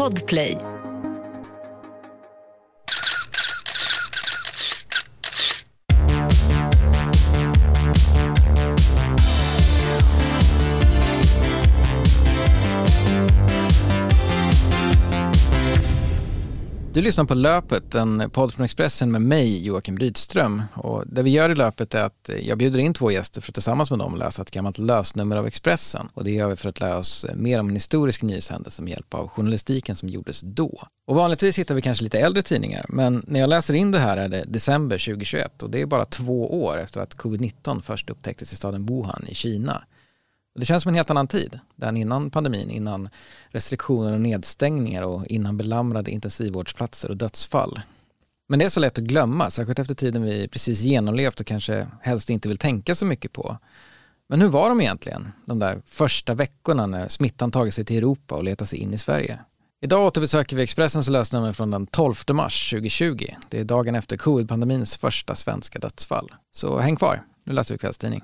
Podplay. Du lyssnar på Löpet, en podd från Expressen med mig, Joakim Rydström. Och det vi gör i Löpet är att jag bjuder in 2 gäster för att tillsammans med dem läsa ett gammalt lösnummer av Expressen. Och det gör vi för att lära oss mer om en historisk nyhetshändelse med hjälp av journalistiken som gjordes då. Och vanligtvis hittar vi kanske lite äldre tidningar, men när jag läser in det här är det december 2021 och det är bara 2 år efter att covid-19 först upptäcktes i staden Wuhan i Kina. Det känns som en helt annan tid. Den innan pandemin, innan restriktioner och nedstängningar och innan belamrade intensivvårdsplatser och dödsfall. Men det är så lätt att glömma, särskilt efter tiden vi precis genomlevt och kanske helst inte vill tänka så mycket på. Men hur var de egentligen, de där första veckorna när smittan tagit sig till Europa och letat sig in i Sverige? Idag återbesöker vi Expressens lösnummer från den 12 mars 2020. Det är dagen efter covid-pandemins första svenska dödsfall. Så häng kvar, nu läser vi kvällstidning.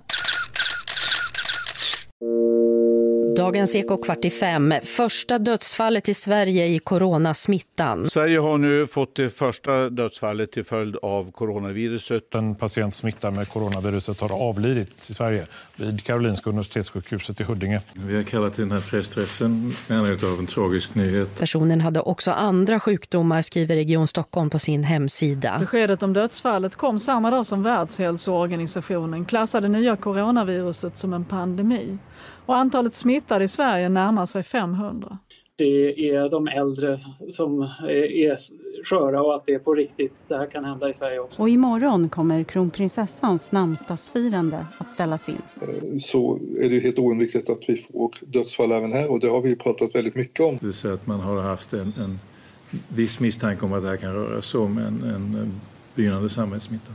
Dagens Eko 4:45. Första dödsfallet i Sverige i coronasmittan. Sverige har nu fått det första dödsfallet till följd av coronaviruset. En patient smittad med coronaviruset har avlidit i Sverige vid Karolinska universitetssjukhuset i Huddinge. Vi har kallat till den här pressträffen med anledning av en tragisk nyhet. Personen hade också andra sjukdomar, skriver Region Stockholm på sin hemsida. Beskedet om dödsfallet kom samma dag som Världshälsoorganisationen klassade nya coronaviruset som en pandemi. Och antalet smittade i Sverige närmar sig 500. Det är de äldre som är sköra och att det är på riktigt. Det här kan hända i Sverige också. Och imorgon kommer kronprinsessans namnsdagsfirande att ställas in. Så är det helt oundvikligt att vi får dödsfall även här och det har vi pratat väldigt mycket om. Det vill säga att man har haft en viss misstanke om att det här kan röra sig om en begynnande samhällssmitta.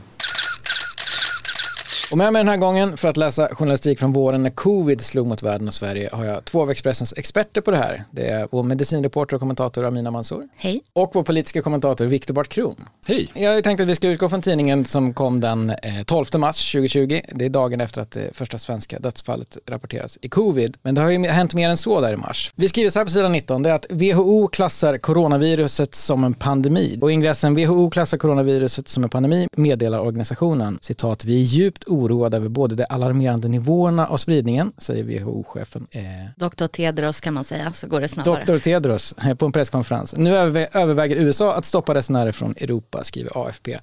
Och med mig den här gången för att läsa journalistik från våren när covid slog mot världen och Sverige har jag 2 av Expressens experter på det här. Det är vår medicinreporter och kommentator Amina Mansour. Hej. Och vår politiska kommentator Viktor Bart Kron. Hej. Jag tänkte att vi ska utgå från tidningen som kom den 12 mars 2020. Det är dagen efter att det första svenska dödsfallet rapporteras i covid. Men det har ju hänt mer än så där i mars. Vi skriver så här på sidan 19. Det är att WHO klassar coronaviruset som en pandemi. Och ingressen WHO klassar coronaviruset som en pandemi meddelar organisationen. Citat, vi är djupt oroad över både de alarmerande nivåerna av spridningen, säger WHO-chefen. Dr. Tedros kan man säga, så går det snabbare. Dr. Tedros på en presskonferens. Nu överväger USA att stoppa resenärer från Europa, skriver AFP.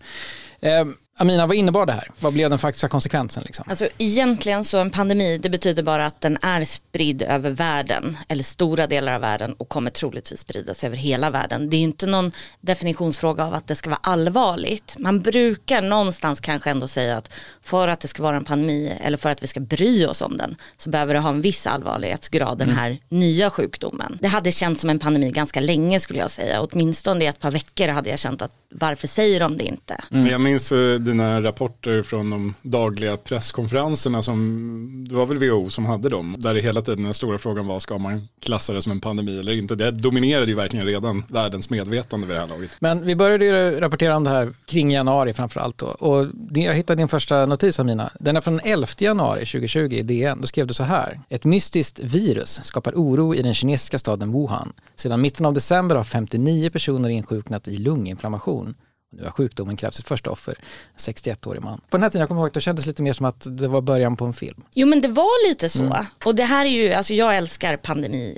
Amina, vad innebar det här? Vad blev den faktiska konsekvensen? Liksom? Alltså egentligen så en pandemi, det betyder bara att den är spridd över världen eller stora delar av världen och kommer troligtvis spridas över hela världen. Det är inte någon definitionsfråga av att det ska vara allvarligt. Man brukar någonstans kanske ändå säga att för att det ska vara en pandemi eller för att vi ska bry oss om den så behöver det ha en viss allvarlighetsgrad, den här nya sjukdomen. Det hade känts som en pandemi ganska länge skulle jag säga. Åtminstone i ett par veckor hade jag känt att varför säger de det inte? Jag minns dina rapporter från de dagliga presskonferenserna som, det var väl WHO som hade dem, där det hela tiden den stora frågan var, ska man klassa det som en pandemi eller inte? Det dominerade ju verkligen redan världens medvetande vid det här laget. Men vi började ju rapportera om det här kring januari framförallt då. Och jag hittade din första notis, Amina. Den är från 11 januari 2020 i DN. Då skrev du så här. Ett mystiskt virus skapar oro i den kinesiska staden Wuhan. Sedan mitten av december har 59 personer insjuknat i lunginflammation. Nu har sjukdomen krävt sitt första offer, en 61-årig man. På den här tiden, jag kommer ihåg att det kändes lite mer som att det var början på en film. Jo, men det var lite så. Och det här är ju, alltså jag älskar pandemi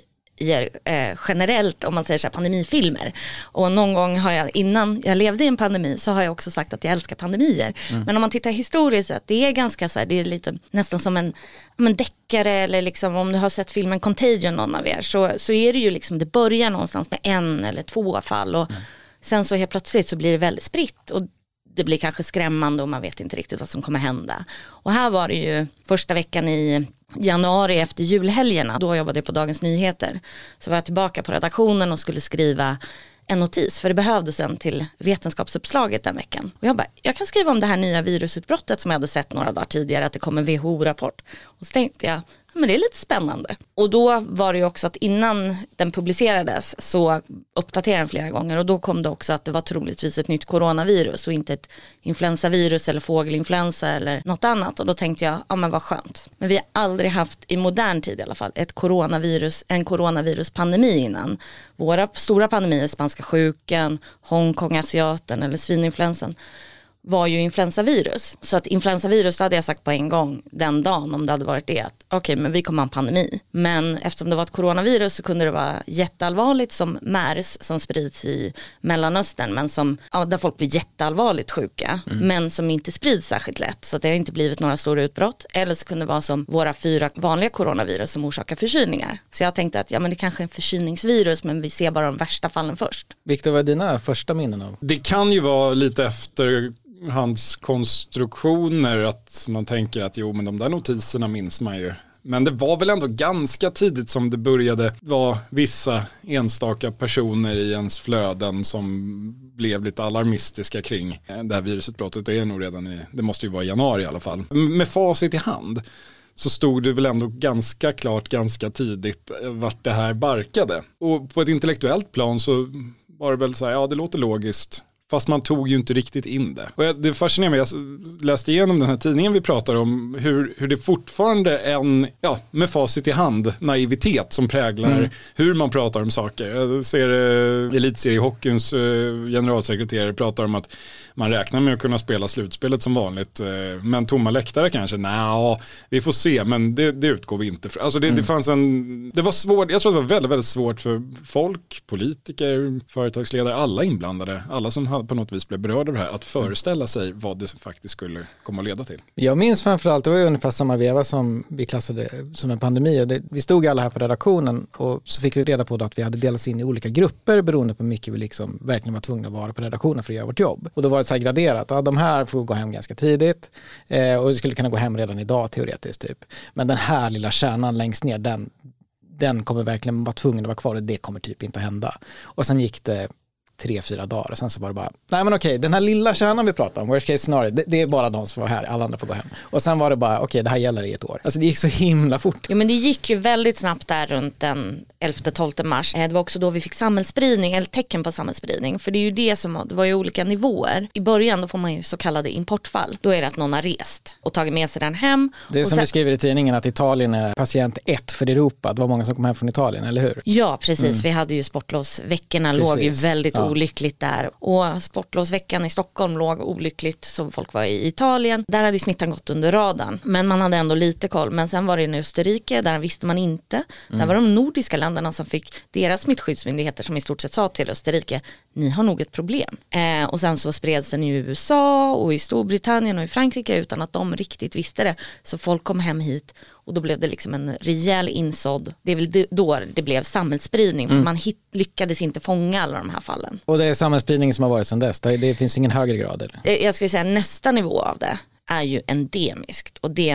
generellt, om man säger så här, pandemifilmer. Och någon gång har jag, innan jag levde i en pandemi, så har jag också sagt att jag älskar pandemier. Men om man tittar historiskt, att det är ganska så här, det är lite nästan som en deckare, eller liksom om du har sett filmen Contagion, någon av er, så är det ju liksom, det börjar någonstans med 1 eller 2 fall och sen så helt plötsligt så blir det väldigt spritt och det blir kanske skrämmande och man vet inte riktigt vad som kommer hända. Och här var det ju första veckan i januari efter julhelgerna, då jobbade jag på Dagens Nyheter. Så var jag tillbaka på redaktionen och skulle skriva en notis, för det behövdes en till vetenskapsuppslaget den veckan. Och jag bara, jag kan skriva om det här nya virusutbrottet som jag hade sett några dagar tidigare, att det kom en WHO-rapport. Och så tänkte jag, men det är lite spännande. Och då var det ju också att innan den publicerades så uppdaterade den flera gånger och då kom det också att det var troligtvis ett nytt coronavirus och inte ett influensavirus eller fågelinfluensa eller något annat. Och då tänkte jag, ja men vad skönt. Men vi har aldrig haft, i modern tid i alla fall, en coronaviruspandemi innan. Våra stora pandemier, spanska sjukan, Hongkong-asiaten eller svininfluensan, var ju influensavirus. Så att influensavirus, hade jag sagt på en gång den dagen om det hade varit det att okej, men vi kommer ha en pandemi. Men eftersom det var ett coronavirus så kunde det vara jätteallvarligt som MERS som sprids i Mellanöstern men som, där folk blir jätteallvarligt sjuka men som inte sprids särskilt lätt så att det har inte blivit några stora utbrott. Eller så kunde det vara som våra 4 vanliga coronavirus som orsakar förkylningar. Så jag tänkte att men det kanske är en förkylningsvirus men vi ser bara de värsta fallen först. Victor, vad är dina första minnen av? Det kan ju vara lite efter hans konstruktioner att man tänker att men de där notiserna minns man ju. Men det var väl ändå ganska tidigt som det började vara vissa enstaka personer i ens flöden som blev lite alarmistiska kring det här virusutbrottet. Det är nog det måste ju vara i januari i alla fall. Med facit i hand så stod det väl ändå ganska klart ganska tidigt vart det här barkade. Och på ett intellektuellt plan så var det väl så här, det låter logiskt. Fast man tog ju inte riktigt in det. Och det fascinerar mig, jag läste igenom den här tidningen vi pratar om, hur det fortfarande är en, med facit i hand, naivitet som präglar hur man pratar om saker. Jag ser elitseriehockeyns generalsekreterare pratar om att man räknar med att kunna spela slutspelet som vanligt, men tomma läktare kanske, vi får se, men det utgår vi inte för. Alltså det fanns det var svårt, jag tror det var väldigt, väldigt svårt för folk, politiker, företagsledare, alla inblandade, alla som på något vis blev berörda av det här, att föreställa sig vad det faktiskt skulle komma att leda till. Jag minns framförallt, det var ju ungefär samma veva som vi klassade som en pandemi. Vi stod alla här på redaktionen och så fick vi reda på att vi hade delats in i olika grupper beroende på hur mycket vi liksom verkligen var tvungna att vara på redaktionen för att göra vårt jobb. Och då var det så här graderat, de här får gå hem ganska tidigt och vi skulle kunna gå hem redan idag teoretiskt typ. Men den här lilla kärnan längst ner, den kommer verkligen vara tvungen att vara kvar och det kommer typ inte hända. Och sen gick det 3-4 dagar och sen så var det bara, nej men okej, den här lilla kärnan vi pratar om, worst case scenario, det är bara de som var här, alla andra får gå hem. Och sen var det bara, okej, det här gäller i ett år. Alltså det gick så himla fort. Ja men det gick ju väldigt snabbt där runt den 11-12 mars. Det var också då vi fick samhällsspridning, eller tecken på samhällsspridning. För det är ju det var ju olika nivåer. I början då får man ju så kallade importfall. Då är det att någon har rest och tagit med sig den hem. Det är som vi skriver i tidningen att Italien är patient 1 för Europa. Det var många som kom hem från Italien, eller hur? Ja, precis. Vi hade ju sportlovsveckorna, låg ju väldigt olyckligt där. Och sportlovsveckan i Stockholm låg olyckligt som folk var i Italien. Där hade smittan gått under radarn. Men man hade ändå lite koll. Men sen var det i Österrike, där visste man inte. Där var de nordiska länderna som fick deras smittskyddsmyndigheter som i stort sett sa till Österrike, ni har nog ett problem. Och sen så spreds den i USA och i Storbritannien och i Frankrike utan att de riktigt visste det. Så folk kom hem hit och då blev det liksom en rejäl insådd. Det är väl då det blev samhällsspridning för man lyckades inte fånga alla de här fallen. Och det är samhällsspridning som har varit sedan dess? Det finns ingen högre grad? Eller? Jag skulle säga nästa nivå av det är ju endemiskt och det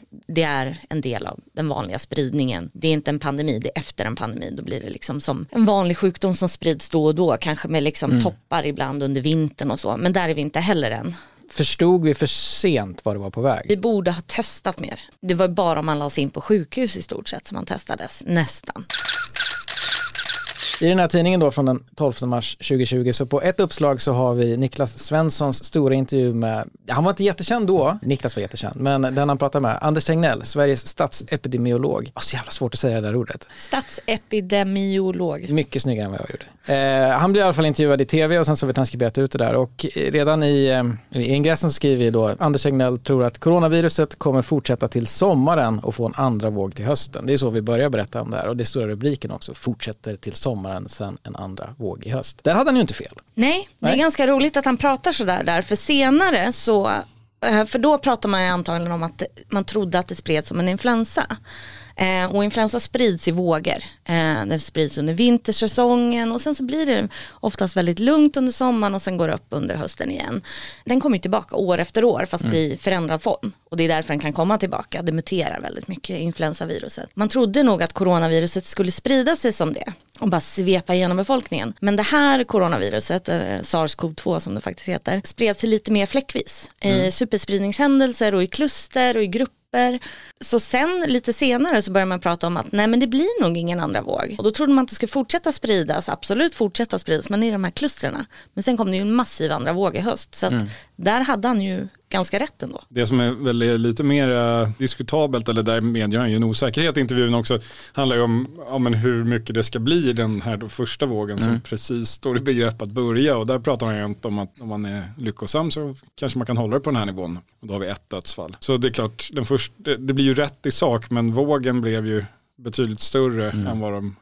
är en del av den vanliga spridningen. Det är inte en pandemi, det är efter en pandemi. Då blir det liksom som en vanlig sjukdom som sprids då och då, kanske med liksom toppar ibland under vintern och så. Men där är vi inte heller än. Förstod vi för sent vad det var på väg? Vi borde ha testat mer. Det var bara om man lades in på sjukhus i stort sett som man testades, nästan. I den här tidningen då från den 12 mars 2020 så på ett uppslag så har vi Niklas Svenssons stora intervju med, han var inte jättekänd då, Niklas var jättekänd, men den han pratade med, Anders Tegnell, Sveriges statsepidemiolog. Så jävla svårt att säga det där ordet. Statsepidemiolog. Mycket snyggare än vad jag gjorde. Han blir i alla fall intervjuad i tv och sen så har vi transkriberat ut det där och redan i ingressen så skriver vi då Anders Tegnell tror att coronaviruset kommer fortsätta till sommaren och få en andra våg till hösten. Det är så vi börjar berätta om det här och det står i rubriken också, fortsätter till sommaren sen en andra våg i höst. Där hade han ju inte fel. Nej, det är ganska roligt att han pratar så där för senare så, för då pratar man ju antagligen om att man trodde att det spreds som en influensa. Och influensa sprids i vågor. Den sprids under vintersäsongen och sen så blir det oftast väldigt lugnt under sommaren och sen går det upp under hösten igen. Den kommer ju tillbaka år efter år fast i förändrad form. Och det är därför den kan komma tillbaka. Det muterar väldigt mycket, influensaviruset. Man trodde nog att coronaviruset skulle sprida sig som det och bara svepa igenom befolkningen. Men det här coronaviruset, SARS-CoV-2 som det faktiskt heter, spred sig lite mer fläckvis. I superspridningshändelser och i kluster och i grupper grupper. Så sen lite senare så börjar man prata om att nej, men det blir nog ingen andra våg. Och då trodde man att det skulle fortsätta spridas, absolut fortsätta spridas, men i de här klusterna. Men sen kom det ju en massiv andra våg i höst. Så att där hade han ju ganska rätt ändå. Det som är väl lite mer diskutabelt, eller där medger ju en osäkerhet i intervjun också, handlar ju om hur mycket det ska bli den här första vågen som precis står i begrepp att börja. Och där pratar man ju inte om att om man är lyckosam så kanske man kan hålla det på den här nivån. Och då har vi 1 dödsfall. Så det är klart, det blir ju rätt i sak, men vågen blev ju betydligt större än vad de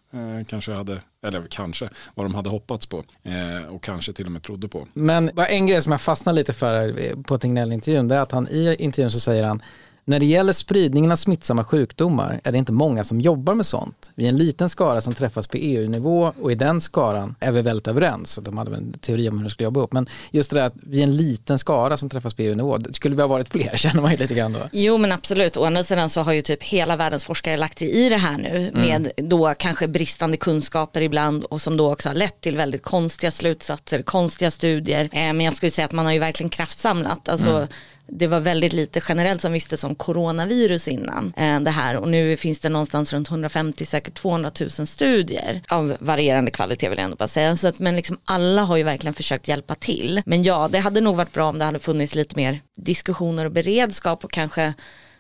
vad de hade hoppats på och kanske till och med trodde på. Men en grej som jag fastnar lite för på Tegnell-intervjun, det är att han i intervjun så säger han: när det gäller spridningen av smittsamma sjukdomar är det inte många som jobbar med sånt. Vi är en liten skara som träffas på EU-nivå och i den skaran är vi väldigt överens. De hade en teori om hur de skulle jobba upp. Men just det där att vi är en liten skara som träffas på EU-nivå, skulle vi ha varit fler, känner man ju lite grann då. Jo, men absolut. Å andra sidan så har ju typ hela världens forskare lagt i det här nu med då kanske bristande kunskaper ibland och som då också har lett till väldigt konstiga slutsatser, konstiga studier. Men jag skulle säga att man har ju verkligen kraftsamlat. Alltså det var väldigt lite generellt som visste som coronavirus innan det här. Och nu finns det någonstans runt 150, säkert 200 000 studier av varierande kvalitet, vill jag ändå bara säga. Så att, men liksom alla har ju verkligen försökt hjälpa till. Men ja, det hade nog varit bra om det hade funnits lite mer diskussioner och beredskap och kanske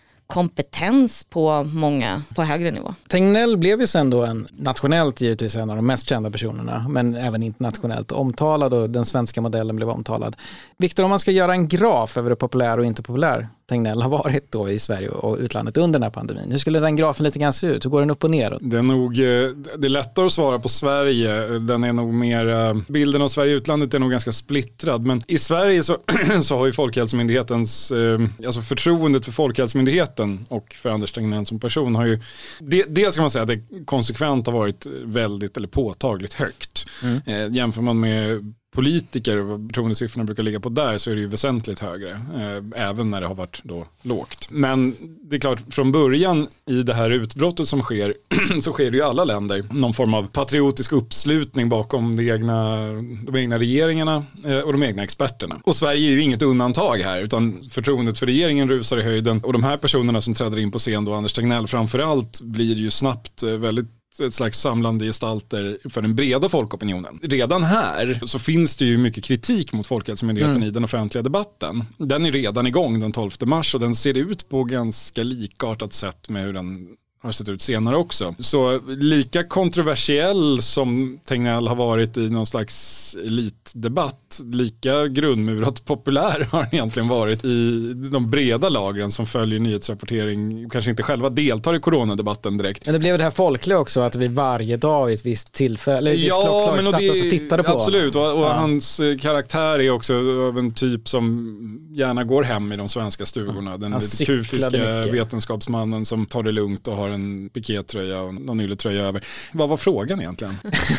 kompetens på många på högre nivå. Tegnell blev ju sen då nationellt givetvis en av de mest kända personerna, men även internationellt omtalad, och den svenska modellen blev omtalad. Viktor, om man ska göra en graf över hur populär och inte populär Tegnell har varit då i Sverige och utlandet under den här pandemin, hur skulle den grafen lite grann se ut? Hur går den upp och ner? Det är lättare att svara på Sverige. Den är nog mer, bilden av Sverige i utlandet är nog ganska splittrad, men i Sverige så har ju Folkhälsomyndighetens, alltså förtroendet för Folkhälsomyndigheten och för Anders Tegnell som person har ju, det ska man säga att det konsekvent har varit väldigt eller påtagligt högt. Jämför man med politiker och vad förtroendesiffrorna brukar ligga på där, så är det ju väsentligt högre, även när det har varit då lågt. Men det är klart, från början i det här utbrottet som sker så sker det ju i alla länder någon form av patriotisk uppslutning bakom de egna regeringarna och de egna experterna. Och Sverige är ju inget undantag här, utan förtroendet för regeringen rusar i höjden, och de här personerna som träder in på scen då, Anders Tegnell framförallt, blir ju snabbt väldigt ett slags samlande gestalter för den breda folkopinionen. Redan här så finns det ju mycket kritik mot Folkhälsomyndigheten i den offentliga debatten. Den är redan igång den 12 mars och den ser ut på ganska likartat sätt med hur den har sett ut senare också. Så lika kontroversiell som Tegnell har varit i någon slags elitdebatt, lika grundmurat populär har egentligen varit i de breda lagren som följer nyhetsrapportering, kanske inte själva deltar i coronadebatten direkt. Men det blev det här folkliga också, att vi varje dag i ett visst tillfälle, klockslag satt oss och tittade på. Absolut, och hans karaktär är också av en typ som gärna går hem i de svenska stugorna. Den lite kufiska vetenskapsmannen som tar det lugnt och har en pikétröja och någon ylletröja över. Vad var frågan egentligen?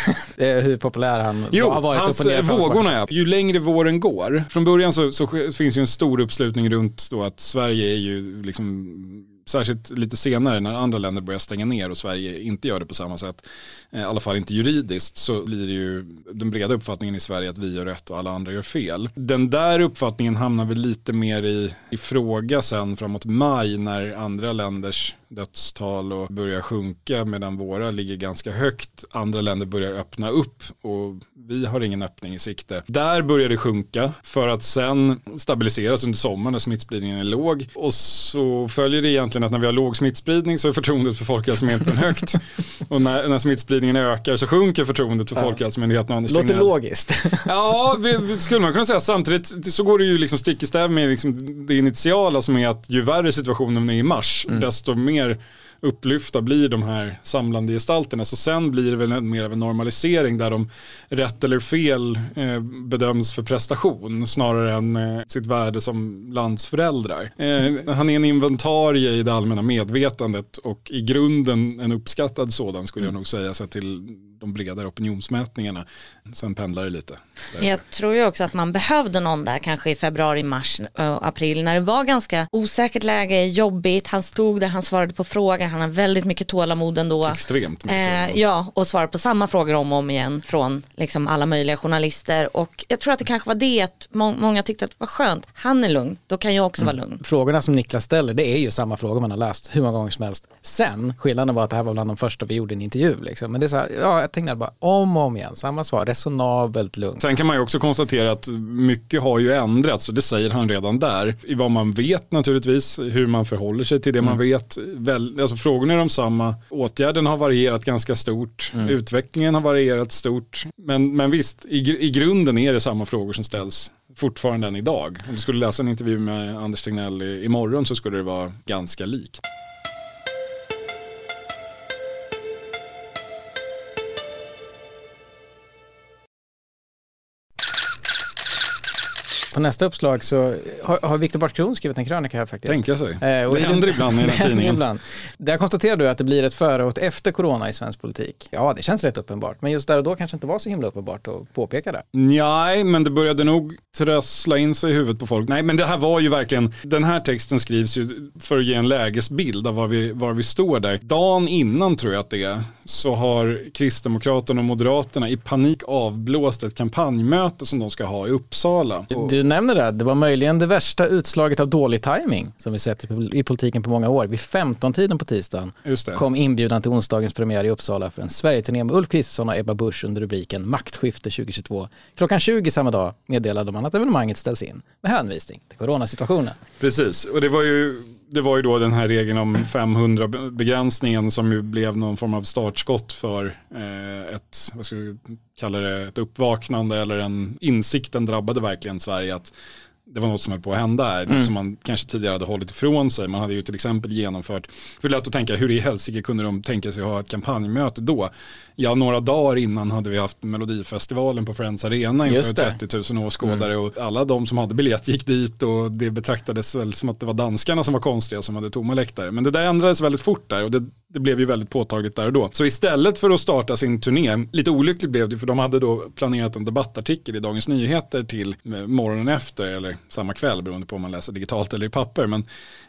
Hur populär han har varit hans upp och ner. vågorna är. Ju längre våren går. Från början så finns ju en stor uppslutning runt då att Sverige är ju liksom, särskilt lite senare när andra länder börjar stänga ner och Sverige inte gör det på samma sätt, i alla fall inte juridiskt, så blir det ju den breda uppfattningen i Sverige att vi gör rätt och alla andra gör fel. Den där uppfattningen hamnar väl lite mer i fråga sen framåt maj, när andra länders dödstal och börjar sjunka medan våra ligger ganska högt. Andra länder börjar öppna upp och vi har ingen öppning i sikte. Där börjar det sjunka för att sen stabiliseras under sommaren när smittspridningen är låg, och så följer det egentligen att när vi har låg smittspridning så är förtroendet för Folkhälsomyndigheten högt, och när smittspridningen ökar så sjunker förtroendet för Folkhälsomyndigheten. Låter logiskt. Ja, skulle man kunna säga. Samtidigt så går det ju liksom stick i stäv med liksom det initiala, som är att ju värre situationen är i mars, desto mer upplyfta blir de här samlande gestalterna. Så sen blir det väl mer av en normalisering där de rätt eller fel bedöms för prestation snarare än sitt värde som landsföräldrar. Han är en inventarie i det allmänna medvetandet och i grunden en uppskattad sådan, skulle jag nog säga, så till de bredare opinionsmätningarna. Sen pendlar det lite. Jag tror ju också att man behövde någon där kanske i februari, mars och april när det var ganska osäkert läge, jobbigt. Han stod där, han svarade på frågor, han har väldigt mycket tålamod ändå. Extremt mycket. Ja, och svarar på samma frågor om och om igen från liksom alla möjliga journalister. Och jag tror att det kanske var det att många tyckte att det var skönt. Han är lugn, då kan jag också vara lugn. Frågorna som Niklas ställer, det är ju samma frågor man har läst hur många gånger som helst. Sen, skillnaden var att det här var bland de första vi gjorde en intervju. Liksom. Men det är så här, jag tänkte bara om och om igen, samma svar, resonabelt lugnt. Sen kan man ju också konstatera att mycket har ju ändrats, och det säger han redan där. I vad man vet naturligtvis, hur man förhåller sig till det man vet. Alltså frågorna är de samma, åtgärden har varierat ganska stort, utvecklingen har varierat stort. Men visst, i grunden är det samma frågor som ställs fortfarande än idag. Om du skulle läsa en intervju med Anders Tegnell imorgon så skulle det vara ganska likt. På nästa uppslag så har Viktor Bartkron skrivit en krönika här faktiskt. Tänka sig. Och det händer ibland i den här tidningen. Ibland. Där konstaterar du att det blir ett före och efter corona i svensk politik. Ja, det känns rätt uppenbart. Men just där och då kanske inte var så himla uppenbart att påpeka det. Nej, men det började nog trassla in sig i huvudet på folk. Nej, men det här var ju verkligen, den här texten skrivs ju för att ge en lägesbild av var vi står där. Dagen innan tror jag att det är, så har Kristdemokraterna och Moderaterna i panik avblåst ett kampanjmöte som de ska ha i Uppsala. Du nämner det var möjligen det värsta utslaget av dålig timing som vi sett i politiken på många år. Vid 15-tiden på tisdagen kom inbjudan till onsdagens premiär i Uppsala för en Sverigeturné med Ulf Kristersson och Ebba Busch under rubriken Maktskifte 2022. Klockan 20 samma dag meddelade man att evenemanget ställs in med hänvisning till coronasituationen. Precis, och det var ju då den här regeln om 500-begränsningen som ju blev någon form av startskott för vad ska vi kalla det, ett uppvaknande eller en insikten drabbade verkligen Sverige att det var något som höll på att hända här, som man kanske tidigare hade hållit ifrån sig. Man hade ju till exempel genomfört, för det är lätt att tänka, hur i helsike kunde de tänka sig att ha ett kampanjmöte då? Ja, några dagar innan hade vi haft Melodifestivalen på Friends Arena inför 30 000 åskådare och alla de som hade biljett gick dit och det betraktades väl som att det var danskarna som var konstiga som hade tomma läktare. Men det där ändrades väldigt fort där och det blev ju väldigt påtagligt där och då. Så istället för att starta sin turné, lite olyckligt blev det för de hade då planerat en debattartikel i Dagens Nyheter till morgonen efter eller samma kväll beroende på om man läser digitalt eller i papper, men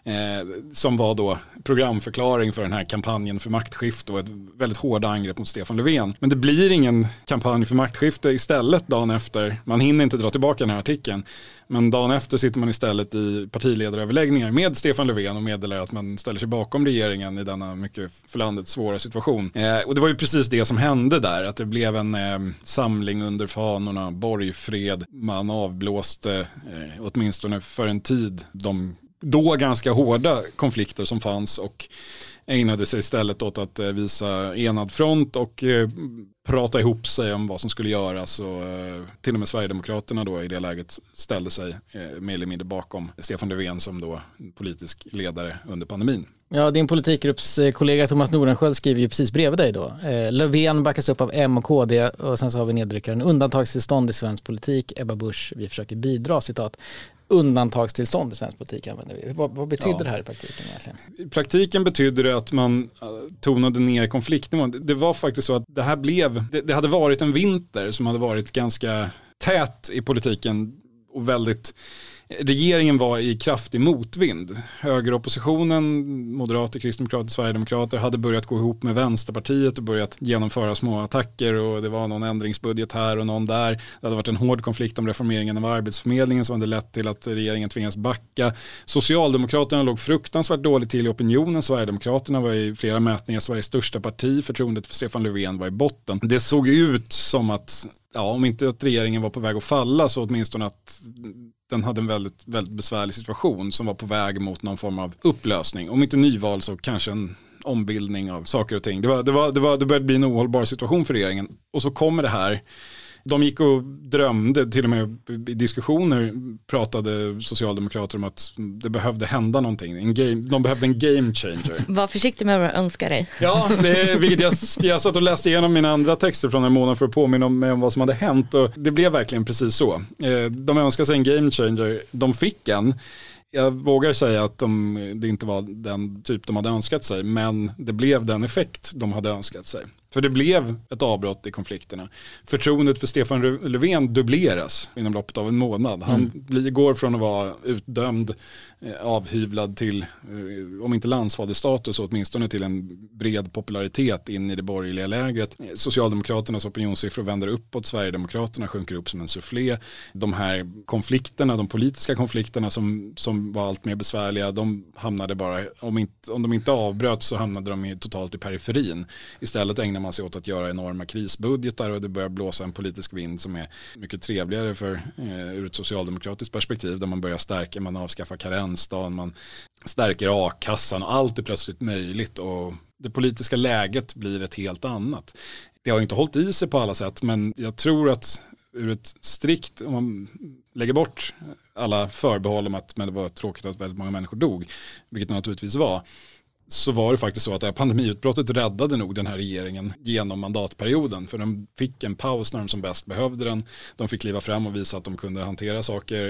som var då programförklaring för den här kampanjen för maktskifte och ett väldigt hårda angrepp mot Stefan Löfven. Men det blir ingen kampanj för maktskifte istället dagen efter. Man hinner inte dra tillbaka den här artikeln. Men dagen efter sitter man istället i partiledaröverläggningar med Stefan Löfven och meddelar att man ställer sig bakom regeringen i denna mycket för landet svåra situation. Och det var ju precis det som hände där, att det blev en samling under fanorna, borgfred, man avblåste åtminstone för en tid de då ganska hårda konflikter som fanns och ägnade sig istället åt att visa enad front och prata ihop sig om vad som skulle göras och till och med Sverigedemokraterna då i det läget ställde sig mer eller mindre bakom Stefan Löfven som då politisk ledare under pandemin. Ja, din politikgrupps kollega Thomas Nordenskjöld skriver ju precis bredvid dig då. Löfven backas upp av M och KD och sen så har vi nedryckaren undantagstillstånd i svensk politik. Ebba Busch, vi försöker bidra, citat. Undantagstillstånd i svensk politik använder vi. Vad betyder det här i praktiken egentligen? I praktiken betyder det att man tonade ner konfliktnivån. Det var faktiskt så att det här det hade varit en vinter som hade varit ganska tät i politiken och väldigt. Regeringen var i kraftig motvind. Högeroppositionen, moderater, kristdemokrater, sverigedemokrater hade börjat gå ihop med Vänsterpartiet och börjat genomföra små attacker och det var någon ändringsbudget här och någon där. Det hade varit en hård konflikt om reformeringen av Arbetsförmedlingen som hade lett till att regeringen tvingas backa. Socialdemokraterna låg fruktansvärt dåligt till i opinionen. Sverigedemokraterna var i flera mätningar Sveriges största parti. Förtroendet för Stefan Löfven var i botten. Det såg ut som att, om inte att regeringen var på väg att falla så åtminstone att den hade en väldigt, väldigt besvärlig situation som var på väg mot någon form av upplösning. Om inte nyval så kanske en ombildning av saker och ting. Det började bli en ohållbar situation för regeringen. Och så kommer det här. De gick och drömde, till och med i diskussioner pratade socialdemokrater om att det behövde hända någonting. De behövde en game changer. Var försiktig med vad du önskar dig. Ja, vilket jag satt och läste igenom mina andra texter från en månad för att påminna mig om vad som hade hänt. Och det blev verkligen precis så. De önskade sig en game changer. De fick en. Jag vågar säga att det inte var den typ de hade önskat sig, men det blev den effekt de hade önskat sig. För det blev ett avbrott i konflikterna. Förtroendet för Stefan Löfven dubbleras inom loppet av en månad. Han går från att vara utdömd, avhyvlad till, om inte landsfaderstatus, så åtminstone till en bred popularitet in i det borgerliga lägret. Socialdemokraternas opinionssiffror vänder uppåt, Sverigedemokraterna sjunker upp som en soufflé. De här konflikterna, de politiska konflikterna som var allt mer besvärliga, de hamnade bara, om de inte avbröt så hamnade de totalt i periferin. Istället ägnar man sig åt att göra enorma krisbudgetar och det börjar blåsa en politisk vind som är mycket trevligare ur ett socialdemokratiskt perspektiv, där man börjar stärka, man avskaffar karensdagen, man stärker a-kassan och allt är plötsligt möjligt och det politiska läget blir ett helt annat. Det har inte hållit i sig på alla sätt, men jag tror att ur ett strikt, om man lägger bort alla förbehåll om att men det var tråkigt att väldigt många människor dog, vilket det naturligtvis var, så var det faktiskt så att det här pandemiutbrottet räddade nog den här regeringen genom mandatperioden. För de fick en paus när de som bäst behövde den. De fick kliva fram och visa att de kunde hantera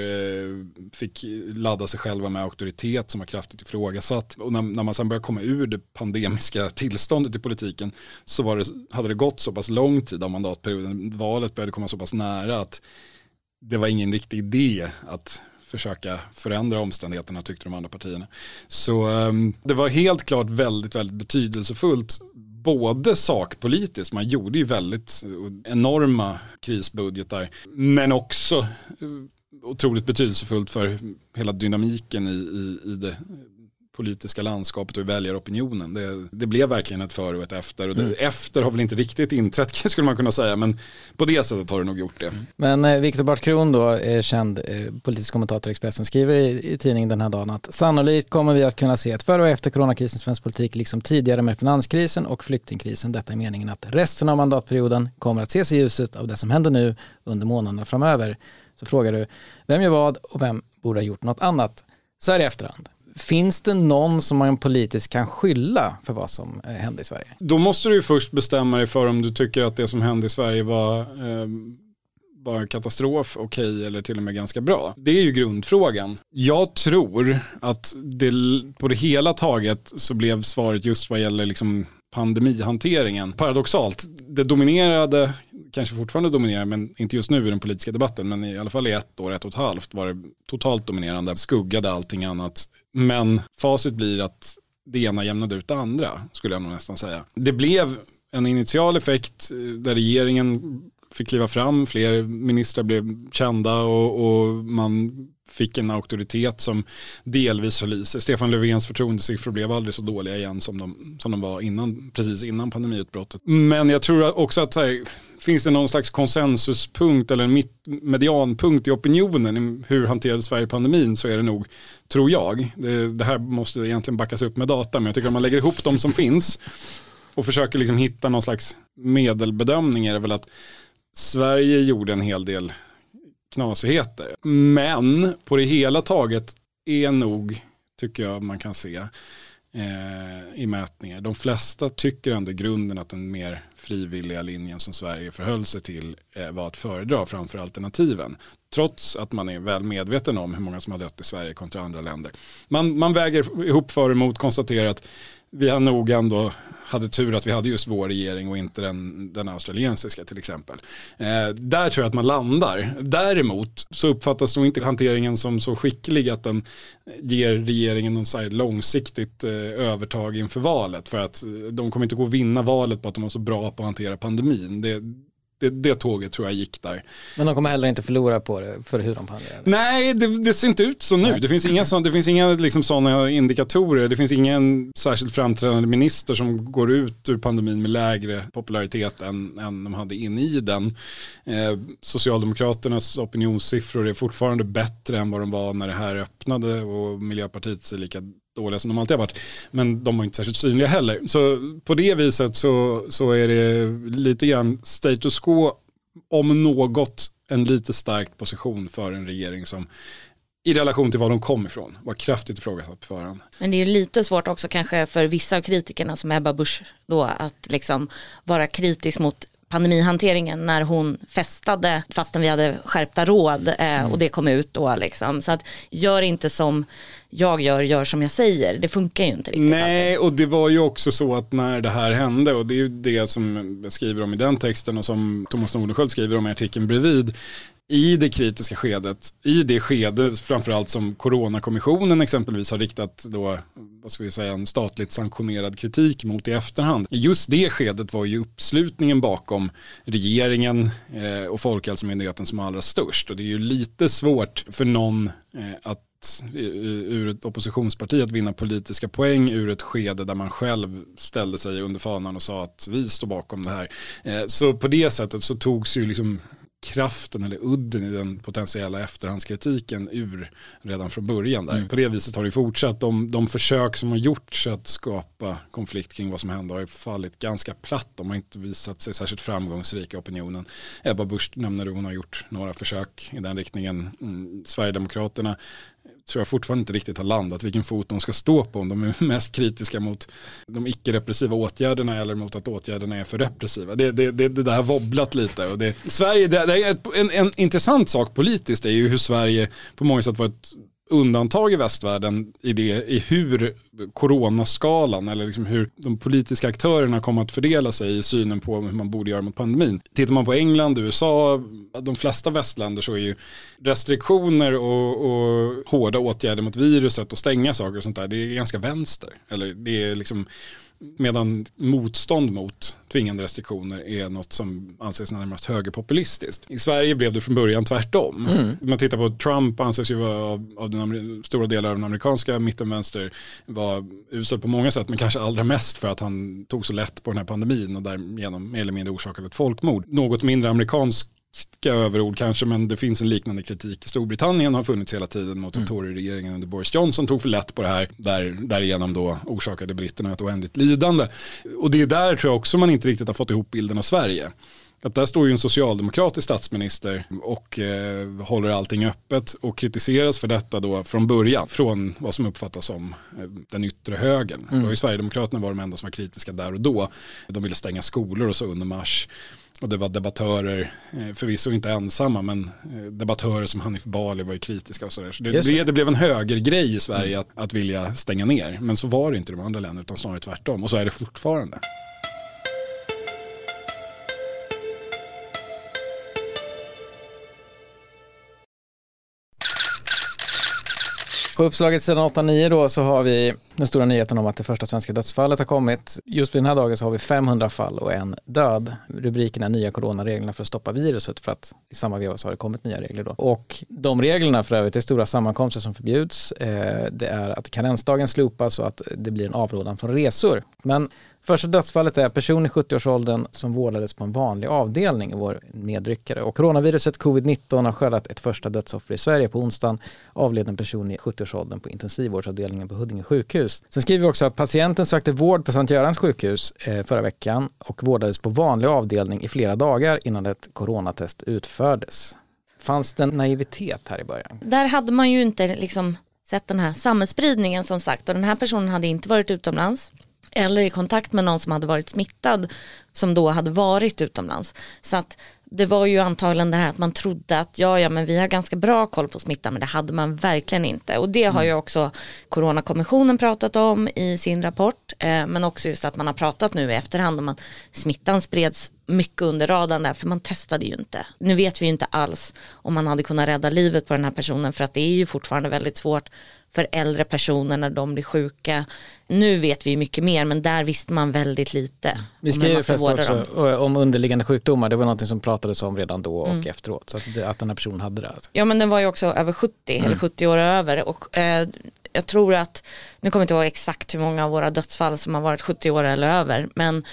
saker. Fick ladda sig själva med auktoritet som var kraftigt ifrågasatt. Och när man sedan började komma ur det pandemiska tillståndet i politiken så hade det gått så pass lång tid av mandatperioden. Valet började komma så pass nära att det var ingen riktig idé att försöka förändra omständigheterna, tyckte de andra partierna. Så det var helt klart väldigt, väldigt betydelsefullt, både sakpolitiskt, man gjorde ju väldigt enorma krisbudgetar, men också otroligt betydelsefullt för hela dynamiken i det politiska landskapet och väljaropinionen. Det blev verkligen ett före och ett efter. Och efter har väl inte riktigt inträtt, skulle man kunna säga, men på det sättet har det nog gjort det. Men Viktor Barth-Kron då, känd politisk kommentator i Expressen, skriver i tidningen den här dagen att sannolikt kommer vi att kunna se ett före och efter coronakrisen svensk politik liksom tidigare med finanskrisen och flyktingkrisen. Detta är meningen att resten av mandatperioden kommer att ses i ljuset av det som händer nu under månaderna framöver. Så frågar du, vem gör vad och vem borde ha gjort något annat? Så är det i efterhand. Finns det någon som man politiskt kan skylla för vad som hände i Sverige? Då måste du ju först bestämma dig för om du tycker att det som hände i Sverige var en katastrof, okej, eller till och med ganska bra. Det är ju grundfrågan. Jag tror att på det hela taget så blev svaret just vad gäller liksom pandemihanteringen paradoxalt. Det dominerade, kanske fortfarande dominerar, men inte just nu i den politiska debatten, men i alla fall i 1 år, 1,5 var det totalt dominerande, skuggade allting annat. Men facit blir att det ena jämnade ut det andra, skulle jag nog nästan säga. Det blev en initial effekt där regeringen fick kliva fram, fler ministrar blev kända och man fick en auktoritet som delvis höll i sig. Stefan Löfvens förtroendesiffror blev aldrig så dåliga igen som de var precis innan pandemiutbrottet. Men jag tror också att finns det någon slags konsensuspunkt eller en medianpunkt i opinionen hur hanterade Sverige pandemin, så är det nog, tror jag, det här måste egentligen backas upp med data, men jag tycker att man lägger ihop de som finns och försöker liksom hitta någon slags medelbedömning, är det väl att Sverige gjorde en hel del knasigheter. Men på det hela taget är nog, tycker jag man kan se i mätningar, de flesta tycker ändå i grunden att den mer frivilliga linjen som Sverige förhöll sig till var att föredra framför alternativen. Trots att man är väl medveten om hur många som har dött i Sverige kontra andra länder. Man väger ihop för och emot, konstaterar att vi har nog ändå hade tur att vi hade just vår regering och inte den australiensiska till exempel. Där tror jag att man landar. Däremot så uppfattas nog inte hanteringen som så skicklig att den ger regeringen någon så här långsiktigt övertag inför valet, för att de kommer inte gå att vinna valet på att de var så bra på att hantera pandemin. Det tåget tror jag gick där. Men de kommer heller inte förlora på det för hur de planerar. Nej, det ser inte ut så nu. Det finns inga liksom sådana indikatorer. Det finns ingen särskilt framträdande minister som går ut ur pandemin med lägre popularitet än de hade in i den. Socialdemokraternas opinionssiffror är fortfarande bättre än vad de var när det här öppnade, och Miljöpartiet är lika dåliga som de alltid har varit, men de var inte särskilt synliga heller. Så på det viset så är det lite grann status quo, om något en lite starkt position för en regering som i relation till var de kom ifrån var kraftigt ifrågasatt på förhand. Men det är ju lite svårt också kanske för vissa av kritikerna som Ebba Busch då, att liksom vara kritisk mot pandemihanteringen när hon festade fastän vi hade skärpta råd och det kom ut då liksom. Så att gör inte som jag gör som jag säger. Det funkar ju inte riktigt. Nej, och det var ju också så att när det här hände, och det är ju det som jag skriver om i den texten och som Thomas Nordenskjöld skriver om i artikeln bredvid, i det kritiska skedet, i det skedet framförallt som Coronakommissionen exempelvis har riktat då, vad ska vi säga, en statligt sanktionerad kritik mot i efterhand. Just det skedet var ju uppslutningen bakom regeringen och Folkhälsomyndigheten som allra störst, och det är ju lite svårt för någon att ur ett oppositionsparti att vinna politiska poäng ur ett skede där man själv ställde sig under fanan och sa att vi står bakom det här. Så på det sättet så togs ju liksom kraften eller udden i den potentiella efterhandskritiken ur redan från början där. På det viset har det fortsatt. De försök som har gjorts att skapa konflikt kring vad som hände har ju fallit ganska platt. De har inte visat sig särskilt framgångsrika i opinionen. Ebba Busch nämnde hon har gjort några försök i den riktningen. Sverigedemokraterna tror jag fortfarande inte riktigt har landat vilken fot de ska stå på, om de är mest kritiska mot de icke-repressiva åtgärderna eller mot att åtgärderna är för repressiva. Det där har wobblat lite. Och Sverige, det är en intressant sak politiskt är ju hur Sverige på många sätt var ett undantag i västvärlden i hur coronaskalan eller liksom hur de politiska aktörerna kommer att fördela sig i synen på hur man borde göra mot pandemin. Tittar man på England, USA, de flesta västländer, så är ju restriktioner och hårda åtgärder mot viruset och stänga saker och sånt där, det är ganska vänster. Eller det är liksom, medan motstånd mot tvingande restriktioner är något som anses närmast högerpopulistiskt. I Sverige blev det från början tvärtom. Om man tittar på Trump, anses ju vara av den stora delar av den amerikanska mittenvänster var usel på många sätt, men kanske allra mest för att han tog så lätt på den här pandemin och därigenom mer eller mindre orsakade ett folkmord. Något mindre amerikansk överord kanske, men det finns en liknande kritik i Storbritannien har funnits hela tiden mot att Tory-regeringen under Boris Johnson tog för lätt på det här, därigenom då orsakade britterna ett oändligt lidande. Och det är där tror jag också man inte riktigt har fått ihop bilden av Sverige. Att där står ju en socialdemokratisk statsminister och håller allting öppet och kritiseras för detta då från början, från vad som uppfattas som den yttre högern. Då har ju Sverigedemokraterna var de enda som var kritiska där och då. De ville stänga skolor och så under mars. Och det var debattörer, förvisso inte ensamma, men debattörer som Hanif Bali var ju kritiska och sådär. Så det blev en högergrej i Sverige att vilja stänga ner. Men så var det inte i de andra länderna, utan snarare tvärtom. Och så är det fortfarande. På uppslaget sedan 8-9 då så har vi den stora nyheten om att det första svenska dödsfallet har kommit. Just vid den här dagen så har vi 500 fall och en död. Rubriken är nya coronareglerna för att stoppa viruset, för att i samma veva så har det kommit nya regler då. Och de reglerna för övrigt är stora sammankomster som förbjuds. Det är att karensdagen slopas och att det blir en avrådan från resor. Men första dödsfallet är person i 70-årsåldern som vårdades på en vanlig avdelning i vår medryckare. Och coronaviruset covid-19 har skördat ett första dödsoffer i Sverige på onsdagen. Avled en person i 70-årsåldern på intensivvårdsavdelningen på Huddinge sjukhus. Sen skriver vi också att patienten sökte vård på Sankt Görans sjukhus förra veckan och vårdades på vanlig avdelning i flera dagar innan ett coronatest utfördes. Fanns det en naivitet här i början? Där hade man ju inte liksom sett den här samhällsspridningen som sagt, och den här personen hade inte varit utomlands eller i kontakt med någon som hade varit smittad som då hade varit utomlands. Så att det var ju antagligen det här att man trodde att ja men vi har ganska bra koll på smittan, men det hade man verkligen inte. Och det har ju också Coronakommissionen pratat om i sin rapport, men också just att man har pratat nu i efterhand om att smittan spreds mycket under radarn där, för man testade ju inte. Nu vet vi ju inte alls om man hade kunnat rädda livet på den här personen, för att det är ju fortfarande väldigt svårt för äldre personer när de blir sjuka. Nu vet vi mycket mer, men där visste man väldigt lite. Vi skriver först också om underliggande sjukdomar. Det var något som pratades om redan då och efteråt. Så att den här personen hade det. Alltså. Ja, men den var ju också över 70 eller 70 år över. Och jag tror att, nu kommer jag inte ihåg exakt hur många av våra dödsfall som har varit 70 år eller över, men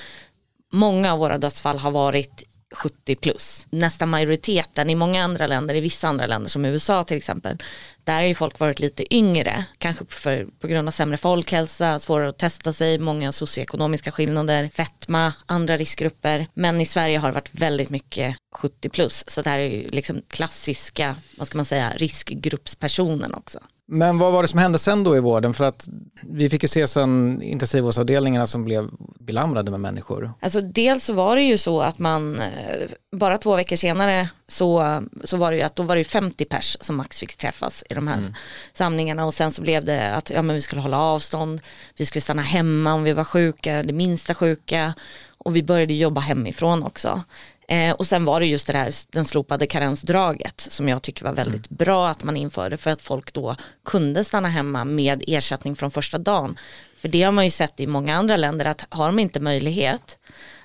många av våra dödsfall har varit 70 plus. Nästan majoriteten i många andra länder, i vissa andra länder som USA till exempel, där har ju folk varit lite yngre, kanske på grund av sämre folkhälsa, svårare att testa sig, många socioekonomiska skillnader, fetma, andra riskgrupper. Men i Sverige har det varit väldigt mycket 70 plus, så det här är ju liksom klassiska, vad ska man säga, riskgruppspersonen också. Men vad var det som hände sen då i vården? För att vi fick ju se sen intensivvårdsavdelningarna som blev belamrade med människor. Alltså dels så var det ju så att man bara 2 veckor senare så var det ju att då var det 50 pers som max fick träffas i de här samlingarna, och sen så blev det att men vi skulle hålla avstånd, vi skulle stanna hemma om vi var sjuka, det minsta sjuka, och vi började jobba hemifrån också. Och sen var det just det här, den slopade karensdraget som jag tycker var väldigt bra att man införde, för att folk då kunde stanna hemma med ersättning från första dagen. För det har man ju sett i många andra länder, att har de inte möjlighet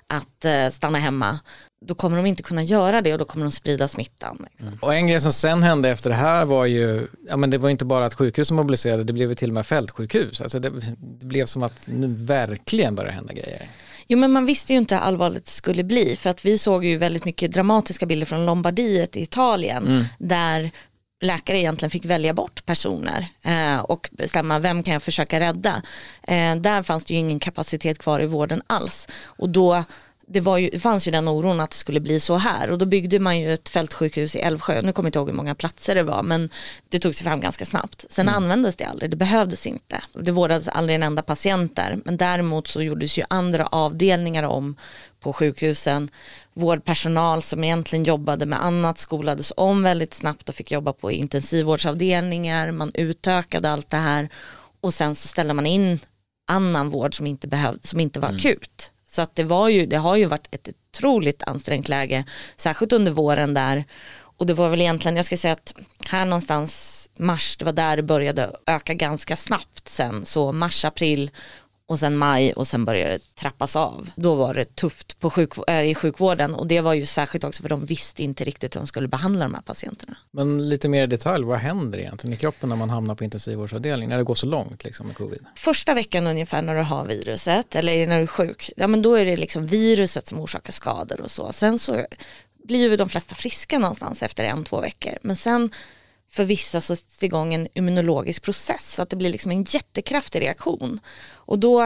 att stanna hemma, då kommer de inte kunna göra det, och då kommer de sprida smittan. Liksom. Och en grej som sen hände efter det här var ju, det var inte bara att sjukhus som mobiliserade, det blev ju till och med fältsjukhus. Alltså det blev som att nu verkligen började hända grejer. Jo, men man visste ju inte hur allvarligt det skulle bli, för att vi såg ju väldigt mycket dramatiska bilder från Lombardiet i Italien där läkare egentligen fick välja bort personer och bestämma vem kan jag försöka rädda. Där fanns det ju ingen kapacitet kvar i vården alls, och då det fanns ju den oron att det skulle bli så här, och då byggde man ju ett fältsjukhus i Älvsjö. Nu kommer jag inte ihåg hur många platser det var, men det tog sig fram ganska snabbt. Sen användes det aldrig, det behövdes inte. Det vårdades aldrig en enda patient där, men däremot så gjordes ju andra avdelningar om på sjukhusen. Vårdpersonal som egentligen jobbade med annat skolades om väldigt snabbt och fick jobba på intensivvårdsavdelningar. Man utökade allt det här, och sen så ställde man in annan vård som inte var akut. Så att det har ju varit ett otroligt ansträngt läge, särskilt under våren där. Och det var väl egentligen, jag ska säga att här någonstans mars, det var där det började öka ganska snabbt sen. Så mars, april och sen maj, och sen började det trappas av. Då var det tufft i sjukvården, och det var ju särskilt också för de visste inte riktigt hur de skulle behandla de här patienterna. Men lite mer i detalj, vad händer egentligen i kroppen när man hamnar på intensivvårdsavdelning, när det går så långt liksom med covid? Första veckan ungefär när du har viruset, eller när du är sjuk, men då är det liksom viruset som orsakar skador och så. Sen så blir ju de flesta friska någonstans efter 1-2 veckor, men sen för vissa så sätts igång en immunologisk process, så att det blir liksom en jättekraftig reaktion. Och då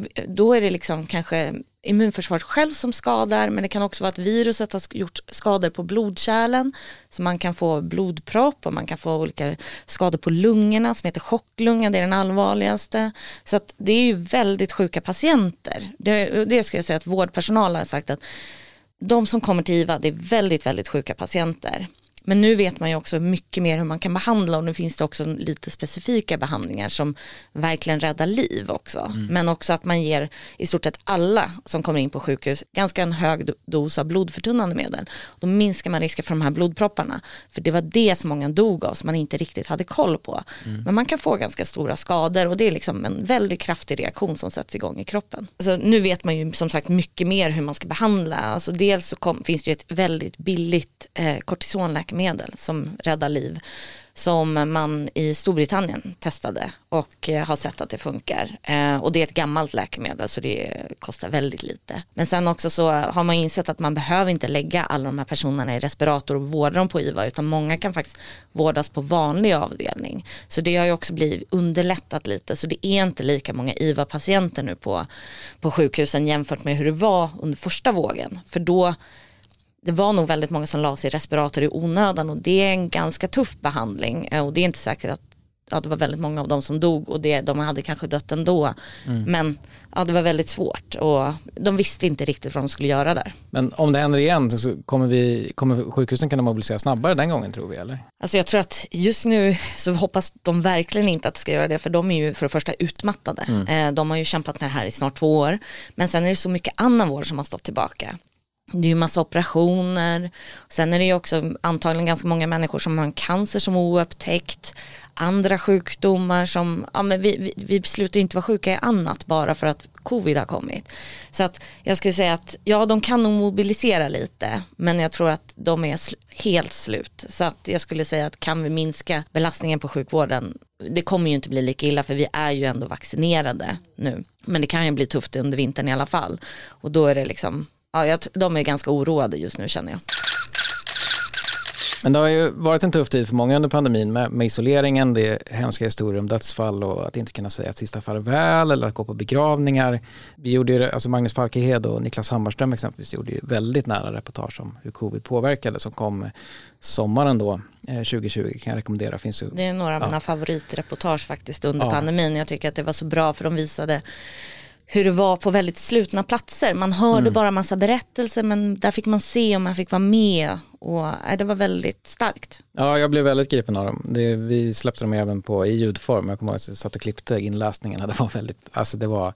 är det liksom kanske immunförsvaret själv som skadar, men det kan också vara att viruset har gjort skador på blodkärlen, så man kan få blodpropp, och man kan få olika skador på lungorna som heter chocklunga, det är den allvarligaste. Så att det är ju väldigt sjuka patienter. Det ska jag säga att vårdpersonal har sagt att de som kommer till IVA, det är väldigt, väldigt sjuka patienter. Men nu vet man ju också mycket mer hur man kan behandla, och nu finns det också lite specifika behandlingar som verkligen räddar liv också. Men också att man ger i stort sett alla som kommer in på sjukhus ganska en hög dos av blodförtunnande medel. Då minskar man risken för de här blodpropparna, för det var det som många dog av som man inte riktigt hade koll på. Men man kan få ganska stora skador, och det är liksom en väldigt kraftig reaktion som sätts igång i kroppen. Så nu vet man ju som sagt mycket mer hur man ska behandla. Alltså dels så finns det ju ett väldigt billigt kortisonläkemedel som räddar liv, som man i Storbritannien testade och har sett att det funkar. Och det är ett gammalt läkemedel, så det kostar väldigt lite. Men sen också så har man insett att man behöver inte lägga alla de här personerna i respirator och vårda dem på IVA, utan många kan faktiskt vårdas på vanlig avdelning. Så det har ju också blivit underlättat lite, så det är inte lika många IVA-patienter nu på sjukhusen jämfört med hur det var under första vågen. För då det var nog väldigt många som la sig i respirator i onödan, och det är en ganska tuff behandling, och det är inte säkert att det var väldigt många av dem som dog, och de hade kanske dött ändå. Men det var väldigt svårt, och de visste inte riktigt vad de skulle göra där. Men om det händer igen så kommer sjukhusen kunna mobilisera snabbare den gången, tror vi, eller? Alltså jag tror att just nu så hoppas de verkligen inte att det ska göra det, för de är ju för det första utmattade. De har ju kämpat med det här i snart 2 år, men sen är det så mycket annan vård som har stått tillbaka. Det är ju massa operationer. Sen är det ju också antagligen ganska många människor som har en cancer som är oupptäckt. Andra sjukdomar som, men vi slutar inte vara sjuka i annat bara för att covid har kommit. Så att jag skulle säga att de kan nog mobilisera lite, men jag tror att de är helt slut. Så att jag skulle säga att kan vi minska belastningen på sjukvården, det kommer ju inte bli lika illa, för vi är ju ändå vaccinerade nu. Men det kan ju bli tufft under vintern i alla fall. Och då är det liksom, de är ganska oroade just nu, känner jag. Men det har ju varit en tuff tid för många under pandemin med isoleringen, det är hemska historier om dödsfall och att inte kunna säga ett sista farväl eller att gå på begravningar. Vi gjorde ju, alltså Magnus Falkehed och Niklas Hammarström exempelvis gjorde ju väldigt nära reportage om hur covid påverkade som kom sommaren då 2020 kan jag rekommendera. Finns ju, det är några av mina favoritreportage faktiskt under pandemin. Jag tycker att det var så bra för de visade hur det var på väldigt slutna platser. Man hörde bara massa berättelser men där fick man se och man fick vara med och det var väldigt starkt. Ja, jag blev väldigt gripen av dem. Vi släppte dem även i ljudform. Jag kommer ihåg att jag satt och klippte inläsningarna. Det var väldigt, alltså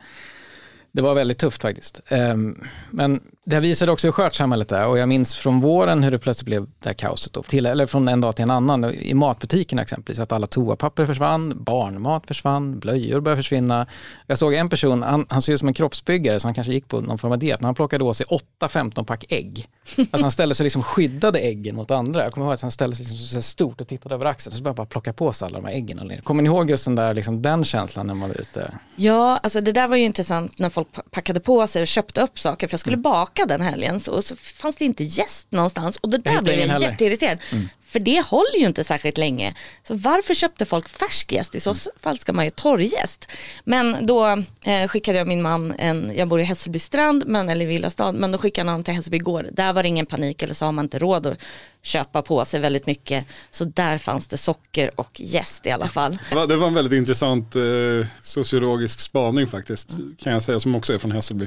det var väldigt tufft faktiskt. Men det visade också hur skört samhället är. Och jag minns från våren hur det plötsligt blev det här kaoset. Eller från en dag till en annan. I matbutiken exempelvis. Att alla toapapper försvann. Barnmat försvann. Blöjor började försvinna. Jag såg en person, han ser ut som en kroppsbyggare. Så han kanske gick på någon form av diet. Men han plockade åt sig 8-15 pack ägg. Alltså han ställde sig liksom skyddade äggen mot andra. Jag kommer ihåg att han ställde sig liksom så stort och tittade över axeln. Så började bara plocka på sig alla de här äggen. Kommer ni ihåg just den känslan när man var ute? Ja, alltså det där var ju intressant när folk packade på sig och köpte upp saker. För jag skulle baka den helgen så fanns det inte jäst någonstans. Och det där blev jag jätteirriterad. För det håller ju inte särskilt länge. Så varför köpte folk färsk jäst? I så fall ska man ju torrjäst. Men då skickade jag min man, jag bor i Hässelby strand, eller i Villastad, men då skickade han till Hässelby gård. Där var det ingen panik, eller så har man inte råd att köpa på sig väldigt mycket. Så där fanns det socker och jäst i alla fall. Det var en väldigt intressant sociologisk spaning faktiskt, kan jag säga, som också är från Hässelby.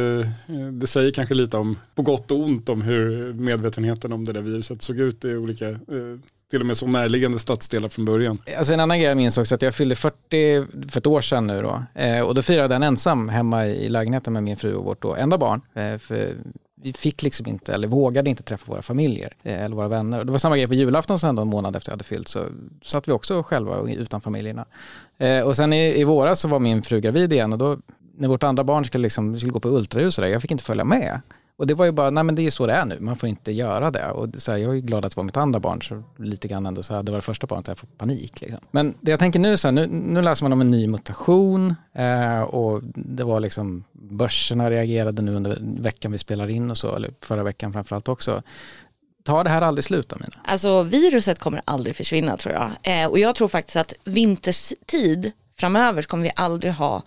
Det säger kanske lite om, på gott och ont, om hur medvetenheten om det där viruset såg ut i olika till och med så närliggande stadsdelar från början. Alltså en annan grej jag minns också att jag fyllde 40 för ett år sedan nu då. Och då firade jag ensam hemma i lägenheten med min fru och vårt då enda barn. För vi fick liksom inte, eller vågade inte träffa våra familjer eller våra vänner. Och det var samma grej på julafton sen då, en månad efter jag hade fyllt. Så satt vi också själva utan familjerna. Och sen i våras så var min fru gravid igen. Och då när vårt andra barn skulle gå på ultraljud så där, jag fick inte följa med. Och det var ju bara, nej men det är ju så det är nu. Man får inte göra det. Och så här, jag är ju glad att det var mitt andra barn. Så lite grann ändå så här, det var det första barnet jag får panik. Liksom. Men det jag tänker nu så här, nu läser man om en ny mutation. Och det var liksom, börserna reagerade nu under veckan vi spelar in och så. Eller förra veckan framförallt också. Tar det här aldrig slut, Amina? Alltså viruset kommer aldrig försvinna tror jag. Och jag tror faktiskt att vintertid framöver kommer vi aldrig ha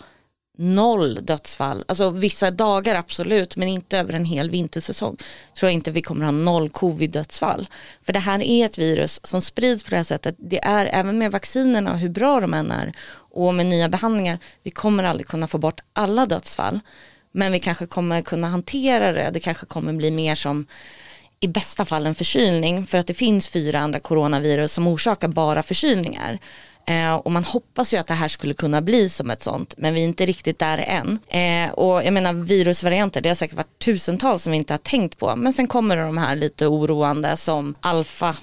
0 dödsfall. Alltså vissa dagar absolut, men inte över en hel vintersäsong. Tror jag inte vi kommer ha 0 covid-dödsfall. För det här är ett virus som sprids på det här sättet. Det är även med vaccinerna och hur bra de än är och med nya behandlingar. Vi kommer aldrig kunna få bort alla dödsfall. Men vi kanske kommer kunna hantera det. Det kanske kommer bli mer som i bästa fall en förkylning. För att det finns 4 andra coronavirus som orsakar bara förkylningar. Och man hoppas ju att det här skulle kunna bli som ett sånt, men vi är inte riktigt där än. Och jag menar virusvarianter, det har säkert varit tusentals som vi inte har tänkt på. Men sen kommer de här lite oroande som alfa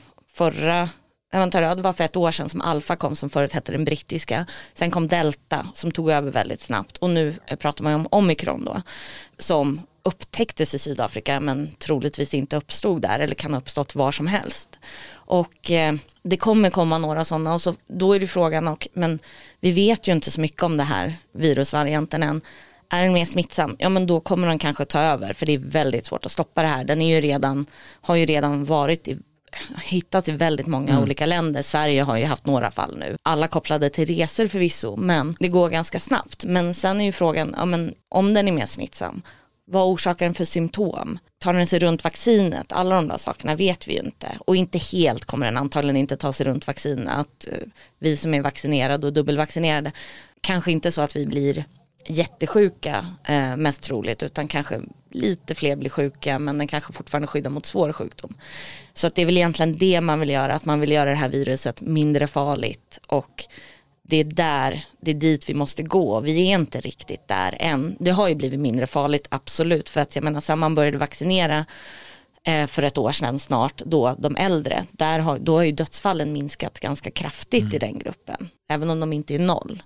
det var för ett år sedan som alfa kom, som förut hette den brittiska. Sen kom delta som tog över väldigt snabbt. Och nu pratar man ju om omikron då, som upptäcktes i Sydafrika men troligtvis inte uppstod där eller kan ha uppstått var som helst. Och det kommer komma några sådana och så, då är det frågan, men vi vet ju inte så mycket om det här virusvarianten än. Är den mer smittsam? Ja, men då kommer den kanske ta över, för det är väldigt svårt att stoppa det här. Den har ju redan hittats i väldigt många olika länder. Sverige har ju haft några fall nu. Alla kopplade till resor förvisso, men det går ganska snabbt. Men sen är ju frågan, om den är mer smittsam, vad orsakar den för symptom? Tar den sig runt vaccinet? Alla de där sakerna vet vi ju inte. Och inte helt kommer den antagligen inte ta sig runt vaccinet. Att vi som är vaccinerade och dubbelvaccinerade, kanske inte så att vi blir jättesjuka mest troligt, utan kanske lite fler blir sjuka, men den kanske fortfarande skyddar mot svår sjukdom. Så att det är väl egentligen det man vill göra, att man vill göra det här viruset mindre farligt, och det är dit vi måste gå. Vi är inte riktigt där än. Det har ju blivit mindre farligt, absolut, för att jag menar, sen man började vaccinera för ett år sedan snart, då de äldre, då har ju dödsfallen minskat ganska kraftigt i den gruppen, även om de inte är 0.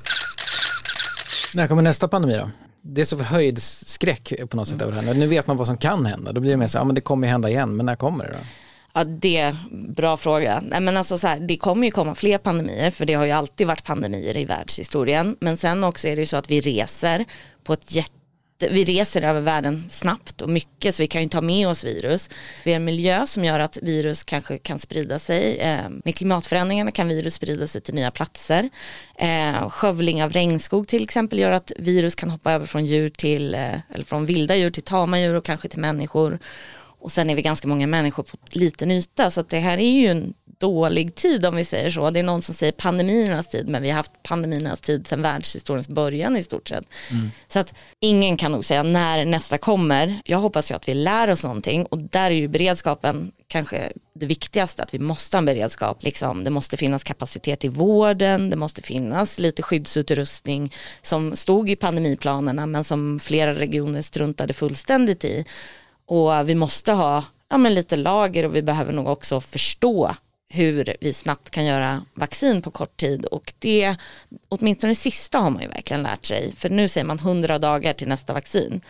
När kommer nästa pandemi då? Det är så förhöjd skräck på något sätt över det här. Nu vet man vad som kan hända. Då blir det mer så, men det kommer ju hända igen. Men när kommer det då? Ja, det är bra fråga. Nej, men alltså så här, det kommer ju komma fler pandemier, för det har ju alltid varit pandemier i världshistorien. Men sen också är det ju så att vi reser på ett vi reser över världen snabbt och mycket, så vi kan ju ta med oss virus. Vi har en miljö som gör att virus kanske kan sprida sig. Med klimatförändringarna kan virus sprida sig till nya platser. Skövling av regnskog till exempel gör att virus kan hoppa över från djur till, eller från vilda djur till tama djur och kanske till människor. Och sen är vi ganska många människor på liten yta, så att det här är ju en dålig tid om vi säger så. Det är någon som säger pandemiernas tid, men vi har haft pandemiernas tid sedan världshistoriens början i stort sett. Så att ingen kan nog säga när nästa kommer. Jag hoppas ju att vi lär oss någonting, och där är ju beredskapen kanske det viktigaste, att vi måste ha en beredskap. Liksom, det måste finnas kapacitet i vården, det måste finnas lite skyddsutrustning som stod i pandemiplanerna men som flera regioner struntade fullständigt i. Och vi måste ha lite lager, och vi behöver nog också förstå hur vi snabbt kan göra vaccin på kort tid. Och det, åtminstone det sista har man ju verkligen lärt sig. För nu säger man 100 dagar till nästa vaccin.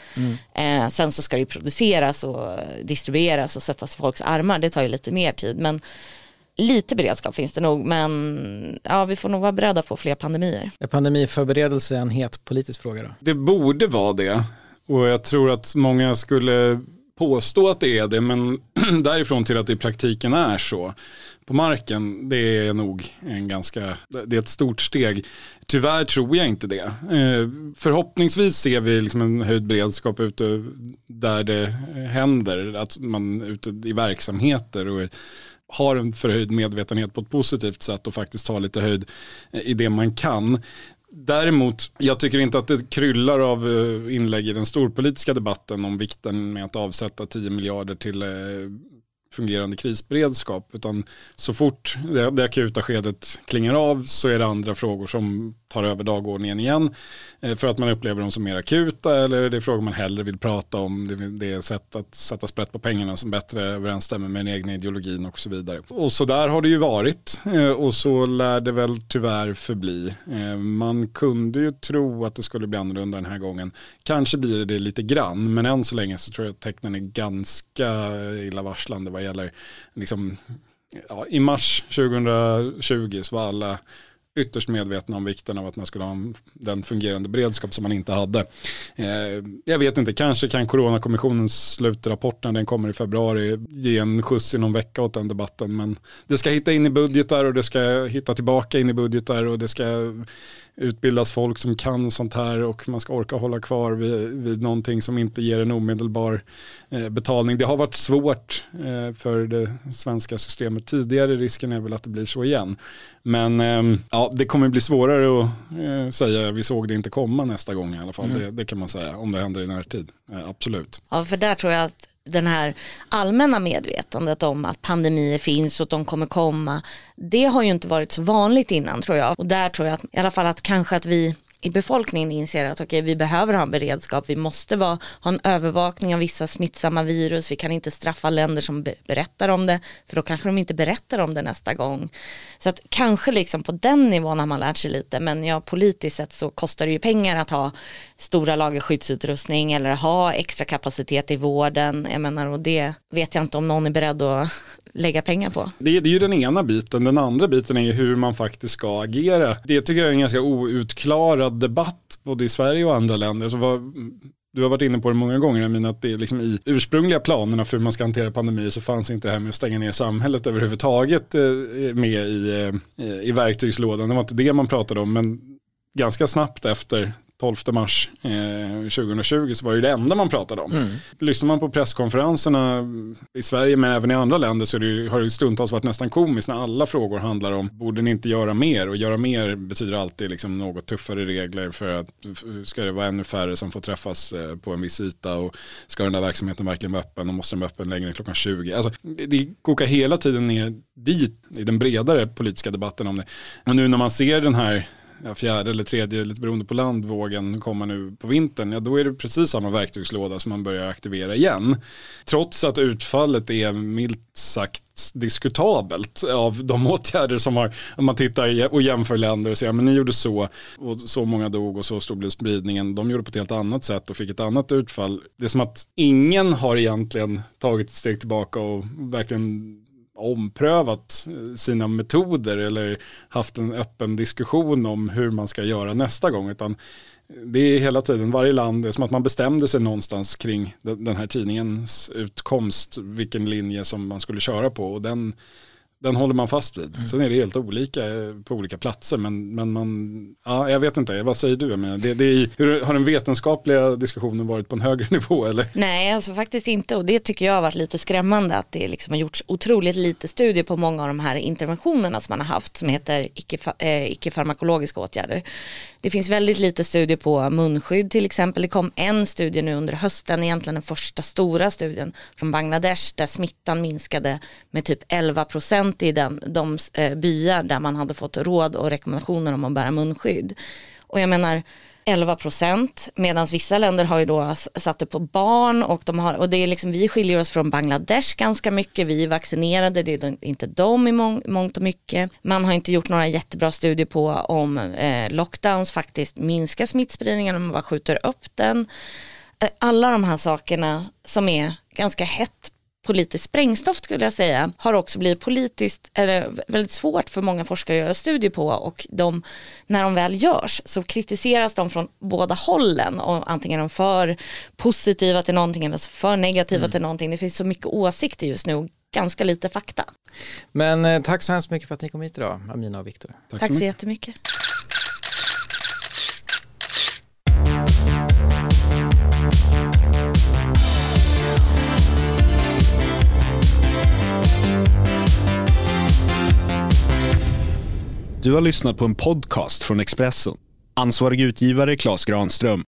Sen så ska det ju produceras och distribueras och sättas i folks armar. Det tar ju lite mer tid, men lite beredskap finns det nog. Men ja, vi får nog vara beredda på fler pandemier. Är pandemiförberedelse en het politisk fråga då? Det borde vara det. Och jag tror att många skulle påstå att det är det, men därifrån till att det i praktiken är så på marken, det är nog det är ett stort steg. Tyvärr tror jag inte det. Förhoppningsvis ser vi liksom en höjd beredskap ute där det händer, att man ute i verksamheter och har en förhöjd medvetenhet på ett positivt sätt och faktiskt tar lite höjd i det man kan. Däremot, jag tycker inte att det kryllar av inlägg i den storpolitiska debatten om vikten med att avsätta 10 miljarder till fungerande krisberedskap, utan så fort det akuta skedet klingar av så är det andra frågor som tar över dagordningen igen för att man upplever dem som mer akuta, eller det är frågor man hellre vill prata om, det är sätt att sätta sprätt på pengarna som bättre överensstämmer med den egna ideologin och så vidare. Och så där har det ju varit, och så lär det väl tyvärr förbli. Man kunde ju tro att det skulle bli annorlunda den här gången. Kanske blir det lite grann, men än så länge så tror jag att tecknen är ganska illavarslande vad gäller liksom, i mars 2020 så var alla ytterst medvetna om vikten av att man skulle ha den fungerande beredskap som man inte hade. Jag vet inte, kanske kan Coronakommissionens slutrapport när den kommer i februari ge en skjuts i någon vecka åt den debatten, men det ska hitta in i budgetar och det ska hitta tillbaka in i budgetar och det ska utbildas folk som kan sånt här och man ska orka hålla kvar vid någonting som inte ger en omedelbar betalning. Det har varit svårt för det svenska systemet tidigare, risken är väl att det blir så igen. Men ja, det kommer bli svårare att säga vi såg det inte komma nästa gång i alla fall. Det kan man säga om det händer i närtid. Absolut. Ja, för där tror jag att den här allmänna medvetandet om att pandemier finns och att de kommer komma, det har ju inte varit så vanligt innan tror jag. Och där tror jag att, i alla fall att kanske att vi i befolkningen inser att okej, vi behöver ha en beredskap, vi måste ha en övervakning av vissa smittsamma virus, vi kan inte straffa länder som berättar om det, för då kanske de inte berättar om det nästa gång. Så att kanske liksom på den nivån har man lärt sig lite, men ja, politiskt sett så kostar det ju pengar att ha stora lager skyddsutrustning eller ha extra kapacitet i vården, jag menar, och det vet jag inte om någon är beredd att lägga pengar på. Det är ju den ena biten, den andra biten är ju hur man faktiskt ska agera. Det tycker jag är en ganska outklarad debatt både i Sverige och andra länder. Du har varit inne på det många gånger, jag menar att det är liksom i ursprungliga planerna för hur man ska hantera pandemier så fanns inte det här med att stänga ner samhället överhuvudtaget med i verktygslådan. Det var inte det man pratade om, men ganska snabbt efter 12 mars 2020 så var det enda man pratade om. Lyssnar man på presskonferenserna i Sverige men även i andra länder så har det stundtals varit nästan komiskt när alla frågor handlar om borde ni inte göra mer, och göra mer betyder alltid liksom något tuffare regler för att ska det vara ännu färre som får träffas på en viss yta, och ska den där verksamheten verkligen vara öppen och måste den vara öppen längre än klockan 20. Alltså, det kokar hela tiden ner dit i den bredare politiska debatten om det. Och nu när man ser den här fjärde eller tredje, lite beroende på landvågen, kommer nu på vintern, ja, då är det precis samma verktygslåda som man börjar aktivera igen. Trots att utfallet är milt sagt diskutabelt av de åtgärder som har, om man tittar och jämför länder och säger, men ni gjorde så och så många dog och så stor blev spridningen, de gjorde på ett helt annat sätt och fick ett annat utfall. Det är som att ingen har egentligen tagit ett steg tillbaka och verkligen omprövat sina metoder eller haft en öppen diskussion om hur man ska göra nästa gång, utan det är hela tiden, varje land, det är som att man bestämde sig någonstans kring den här tidningens utkomst, vilken linje som man skulle köra på, och den håller man fast vid. Sen är det helt olika på olika platser, men man, ja, jag vet inte, vad säger du? Hur har den vetenskapliga diskussionen varit på en högre nivå, eller? Nej, alltså faktiskt inte, och det tycker jag har varit lite skrämmande, att det liksom har gjorts otroligt lite studier på många av de här interventionerna som man har haft, som heter icke-farmakologiska åtgärder. Det finns väldigt lite studier på munskydd till exempel. Det kom en studie nu under hösten, egentligen den första stora studien från Bangladesh, där smittan minskade med typ 11% i de byar där man hade fått råd och rekommendationer om att bära munskydd. Och jag menar 11%, medan vissa länder har ju då satt det på barn, och det är liksom, vi skiljer oss från Bangladesh ganska mycket, vi är vaccinerade, det är inte de i mångt och mycket. Man har inte gjort några jättebra studier på om lockdowns faktiskt minskar smittspridningen, om man bara skjuter upp den. Alla de här sakerna som är ganska hett politiskt sprängstoff, skulle jag säga, har också blivit väldigt svårt för många forskare att göra studier på, och när de väl görs så kritiseras de från båda hållen, och antingen är de för positiva till någonting eller för negativa till någonting. Det finns så mycket åsikter just nu och ganska lite fakta. Men tack så hemskt mycket för att ni kom hit idag, Amina och Viktor. Tack så jättemycket. Du har lyssnat på en podcast från Expressen. Ansvarig utgivare Claes Granström.